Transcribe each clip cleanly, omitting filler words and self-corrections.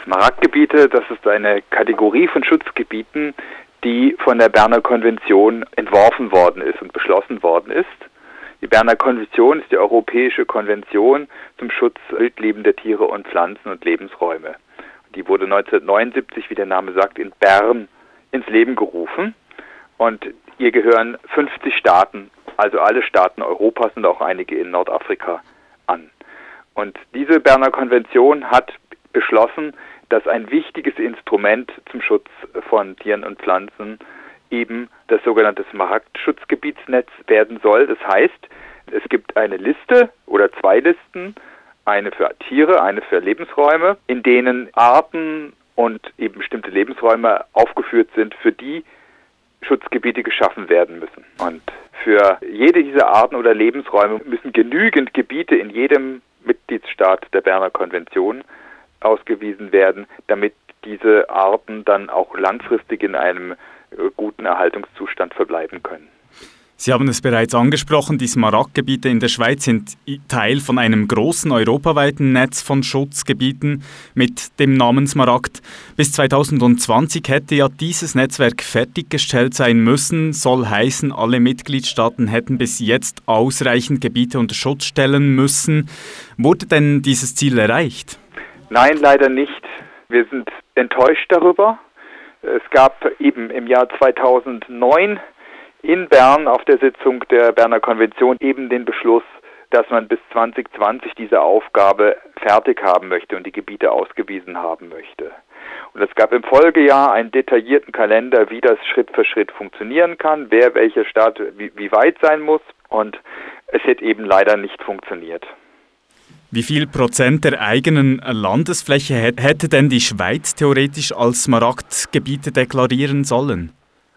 Smaragdgebiete, das ist eine Kategorie von Schutzgebieten, die von der Berner Konvention entworfen worden ist und beschlossen worden ist. Die Berner Konvention ist die Europäische Konvention zum Schutz wildlebender Tiere und Pflanzen und Lebensräume. Die wurde 1979, wie der Name sagt, in Bern ins Leben gerufen. Und ihr gehören 50 Staaten, also alle Staaten Europas und auch einige in Nordafrika an. Und diese Berner Konvention hat beschlossen, dass ein wichtiges Instrument zum Schutz von Tieren und Pflanzen eben das sogenannte Smaragdschutzgebietsnetz werden soll. Das heißt, es gibt eine Liste oder zwei Listen, eine für Tiere, eine für Lebensräume, in denen Arten und eben bestimmte Lebensräume aufgeführt sind, für die Schutzgebiete geschaffen werden müssen. Und für jede dieser Arten oder Lebensräume müssen genügend Gebiete in jedem Mitgliedsstaat der Berner Konvention ausgewiesen werden, damit diese Arten dann auch langfristig in einem guten Erhaltungszustand verbleiben können. Sie haben es bereits angesprochen, die Smaragdgebiete in der Schweiz sind Teil von einem großen europaweiten Netz von Schutzgebieten mit dem Namen Smaragd. Bis 2020 hätte ja dieses Netzwerk fertiggestellt sein müssen, soll heißen, alle Mitgliedstaaten hätten bis jetzt ausreichend Gebiete unter Schutz stellen müssen. Wurde denn dieses Ziel erreicht? Nein, leider nicht. Wir sind enttäuscht darüber. Es gab eben im Jahr 2009 in Bern auf der Sitzung der Berner Konvention eben den Beschluss, dass man bis 2020 diese Aufgabe fertig haben möchte und die Gebiete ausgewiesen haben möchte. Und es gab im Folgejahr einen detaillierten Kalender, wie das Schritt für Schritt funktionieren kann, wer welcher Staat wie weit sein muss, und es hat eben leider nicht funktioniert. Wie viel Prozent der eigenen Landesfläche hätte denn die Schweiz theoretisch als Smaragdgebiete deklarieren sollen?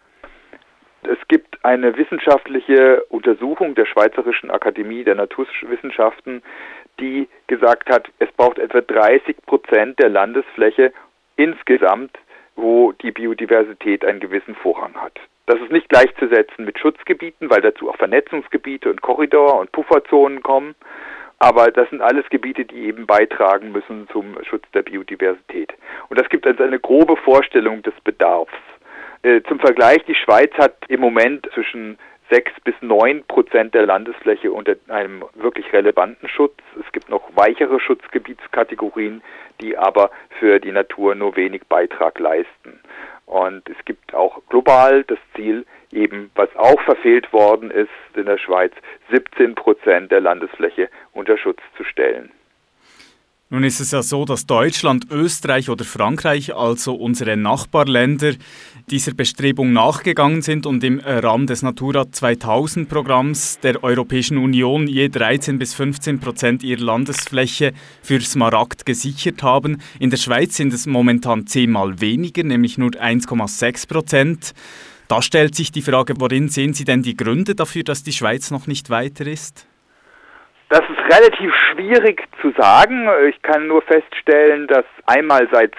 Es gibt eine wissenschaftliche Untersuchung der Schweizerischen Akademie der Naturwissenschaften, die gesagt hat, es braucht etwa 30% der Landesfläche insgesamt, wo die Biodiversität einen gewissen Vorrang hat. Das ist nicht gleichzusetzen mit Schutzgebieten, weil dazu auch Vernetzungsgebiete und Korridor- und Pufferzonen kommen. Aber das sind alles Gebiete, die eben beitragen müssen zum Schutz der Biodiversität. Und das gibt also eine grobe Vorstellung des Bedarfs. Zum Vergleich, die Schweiz hat im Moment zwischen 6-9% der Landesfläche unter einem wirklich relevanten Schutz. Es gibt noch weichere Schutzgebietskategorien, die aber für die Natur nur wenig Beitrag leisten. Und es gibt auch global das Ziel, eben, was auch verfehlt worden ist in der Schweiz, 17% der Landesfläche unter Schutz zu stellen. Nun ist es ja so, dass Deutschland, Österreich oder Frankreich, also unsere Nachbarländer, dieser Bestrebung nachgegangen sind und im Rahmen des Natura 2000-Programms der Europäischen Union je 13-15% ihrer Landesfläche für Smaragd gesichert haben. In der Schweiz sind es momentan 10-mal weniger, nämlich nur 1,6%. Da stellt sich die Frage, worin sehen Sie denn die Gründe dafür, dass die Schweiz noch nicht weiter ist? Das ist relativ schwierig zu sagen. Ich kann nur feststellen, dass einmal seit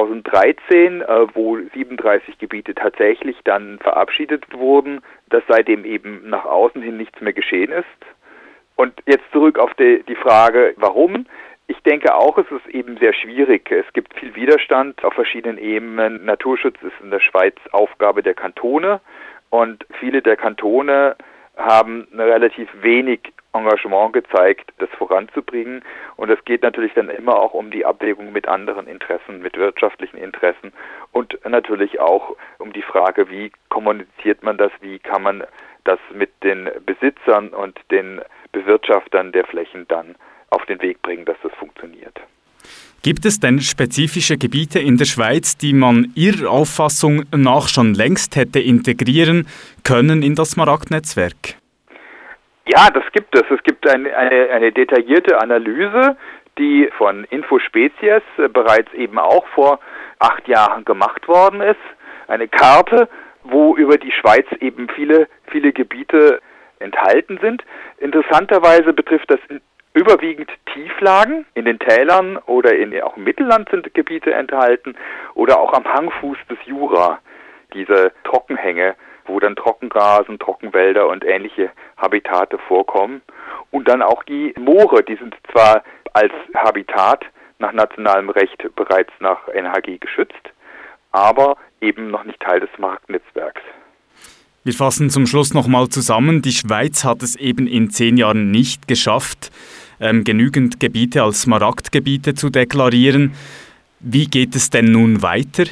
2013, wo 37 Gebiete tatsächlich dann verabschiedet wurden, dass seitdem eben nach außen hin nichts mehr geschehen ist. Und jetzt zurück auf die Frage, warum? Ich denke auch, es ist eben sehr schwierig. Es gibt viel Widerstand auf verschiedenen Ebenen. Naturschutz ist in der Schweiz Aufgabe der Kantone und viele der Kantone haben relativ wenig Engagement gezeigt, das voranzubringen. Und es geht natürlich dann immer auch um die Abwägung mit anderen Interessen, mit wirtschaftlichen Interessen und natürlich auch um die Frage, wie kommuniziert man das, wie kann man das mit den Besitzern und den Bewirtschaftern der Flächen dann auf den Weg bringen, dass das funktioniert. Gibt es denn spezifische Gebiete in der Schweiz, die man Ihrer Auffassung nach schon längst hätte integrieren können in das Smaragdnetzwerk? Ja, das gibt es. Es gibt eine detaillierte Analyse, die von Infospezies bereits eben auch vor 8 Jahren gemacht worden ist. Eine Karte, wo über die Schweiz eben viele Gebiete enthalten sind. Interessanterweise betrifft das überwiegend Tieflagen in den Tälern oder auch im Mittelland sind Gebiete enthalten oder auch am Hangfuß des Jura, diese Trockenhänge, wo dann Trockengrasen, Trockenwälder und ähnliche Habitate vorkommen. Und dann auch die Moore, die sind zwar als Habitat nach nationalem Recht bereits nach NHG geschützt, aber eben noch nicht Teil des Marktnetzwerks. Wir fassen zum Schluss nochmal zusammen. Die Schweiz hat es eben in 10 Jahren nicht geschafft, genügend Gebiete als Smaragdgebiete zu deklarieren. Wie geht es denn nun weiter?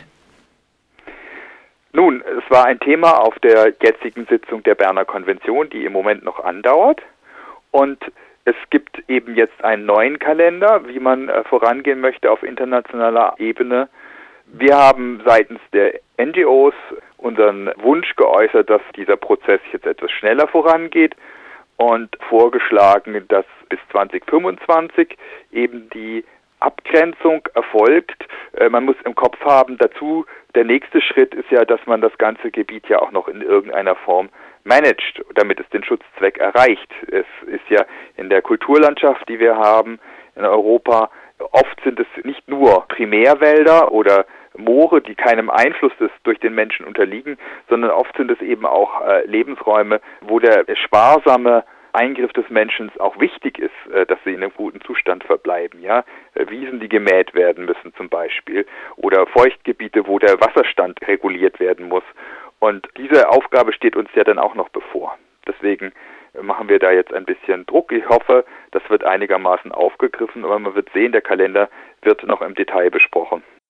Nun, es war ein Thema auf der jetzigen Sitzung der Berner Konvention, die im Moment noch andauert. Und es gibt eben jetzt einen neuen Kalender, wie man vorangehen möchte auf internationaler Ebene. Wir haben seitens der NGOs unseren Wunsch geäußert, dass dieser Prozess jetzt etwas schneller vorangeht und vorgeschlagen, dass bis 2025 eben die Abgrenzung erfolgt. Man muss im Kopf haben, dazu der nächste Schritt ist ja, dass man das ganze Gebiet ja auch noch in irgendeiner Form managt, damit es den Schutzzweck erreicht. Es ist ja in der Kulturlandschaft, die wir haben in Europa, oft sind es nicht nur Primärwälder oder Moore, die keinem Einfluss durch den Menschen unterliegen, sondern oft sind es eben auch Lebensräume, wo der sparsame Eingriff des Menschen auch wichtig ist, dass sie in einem guten Zustand verbleiben. Ja? Wiesen, die gemäht werden müssen zum Beispiel, oder Feuchtgebiete, wo der Wasserstand reguliert werden muss. Und diese Aufgabe steht uns ja dann auch noch bevor. Deswegen machen wir da jetzt ein bisschen Druck. Ich hoffe, das wird einigermaßen aufgegriffen, aber man wird sehen, der Kalender wird noch im Detail besprochen.